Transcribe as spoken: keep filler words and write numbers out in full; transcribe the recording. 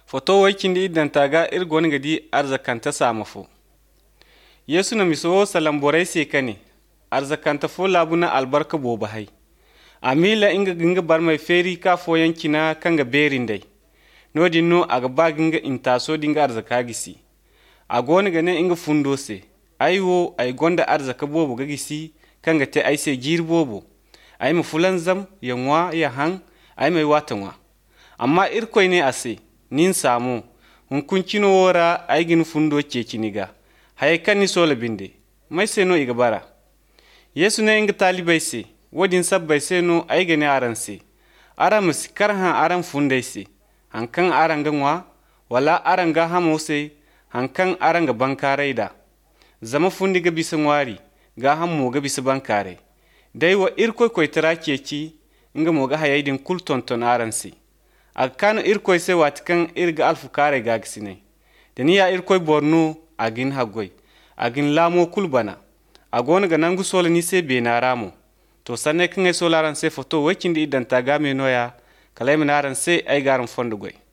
Foto waykindi idan taga ir goniga di arzakanta samafo. Yesu na miso salam borai se kane. Arzakanta fo labuna albarka boba hai. Amila inga ginga bar mai feri ka fo yankina kanga berindai. No dinno aga ba ginga intaso dinga arzaka gisi. A goniga ne inga fundo se. Aiwo ay gonda arzaka bobo gagisi kanga te ay se jir bobo. Ay ma fulan zam ya ngwa ya hang ay mai wata ngwa. Amma irkoy ne ase. Nin samu hun kuncino wora aigin fundo ceciniga hay kan ni sola binde mai seno iga bara Yesu ne inga talibai se wadin sabbai seno aigane aranse ara musikar han aran fundai se hankan aranga ngwa wala aranga hamose hankan aranga bankare da zama fundi ga bisa ngwari ga hammo ga bisa bankare dai wa irkoy koy tara ceci inga moga hayaidin kultonton aranse a kano irkoy se watikan irga alfu kare gagisine dani ya irkoy borno agin hagoy agin lamo kulbana agona ga nangu sola ni se bena ramo to sanne kan ay solaran se foto wakindi idan taga me noya kalay manaran se ay garan fondugoy